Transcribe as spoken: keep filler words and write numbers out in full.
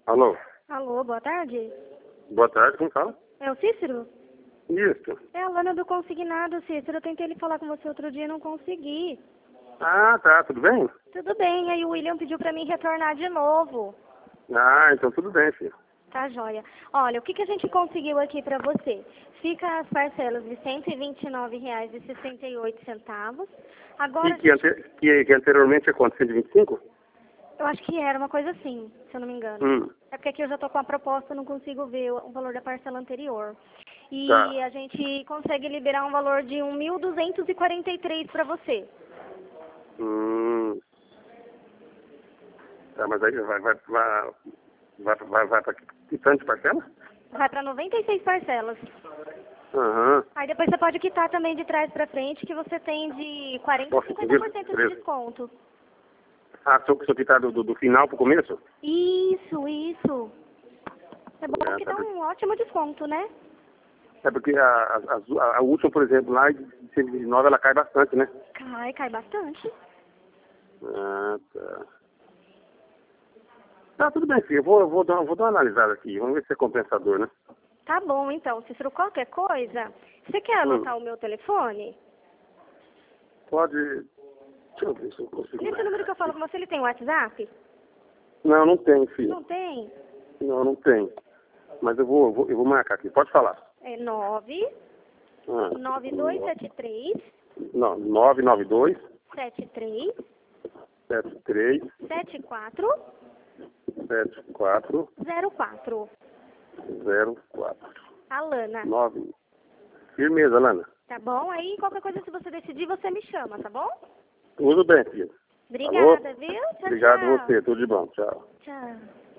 Alô? Alô, boa tarde. Boa tarde, quem fala? É o Cícero? Isso. É a Lana do Consignado, Cícero. Eu tentei ele falar com você outro dia e não consegui. Ah, tá, tudo bem? Tudo bem, aí o William pediu pra mim retornar de novo. Ah, então tudo bem, filho. Tá joia. Olha, o que, que a gente conseguiu aqui pra você? Fica as parcelas de cento e vinte e nove reais e sessenta e oito centavos. Agora, E que, ante... que, que anteriormente é quanto? cento e vinte e cinco? eu acho que era uma coisa assim, se eu não me engano. Hum, É porque aqui eu já tô com a proposta, não consigo ver o o valor da parcela anterior. E tá. a gente consegue liberar um valor de mil duzentos e quarenta e três para você. Hum. Tá, mas aí vai, vai, vai, vai, vai, vai pra que tanto de parcela? Vai para noventa e seis parcelas. Aham. Aí depois você pode quitar também de trás para frente, que você tem de quarenta a Posso cinquenta por pedir? cento de Beleza. desconto. Ah, se eu, se eu quitar do, do, do final pro começo? Isso, isso. É bom É, que tá, dá um ótimo desconto, né? é porque a, a, a, a última, por exemplo, lá de cento e vinte e nove, ela cai bastante, né? Cai, cai bastante. Ah, tá. Tá, tudo bem, filho. Eu vou, eu vou, dar, vou dar uma analisada aqui. Vamos ver se é compensador, né? Tá bom, então, Cícero, qualquer coisa, você quer Hum. anotar o meu telefone? Pode... Deixa eu ver se eu consigo... Nesse número que eu falo com você, ele tem WhatsApp? Não, não tem, filho. Não tem? Não, não tem. Mas eu vou, eu vou, eu vou marcar aqui. Pode falar. É nove Ah, nove dois sete três não, nove nove dois, sete três sete três, sete quatro sete quatro, zero quatro. zero quatro. Alana, nove. Firmeza, Lana. tá bom? Aí qualquer coisa, se você decidir, você me chama, tá bom? Tudo bem, filho. Obrigada, Alô? viu? Tchau, Obrigado tchau. você. Tudo de bom. Tchau. Tchau.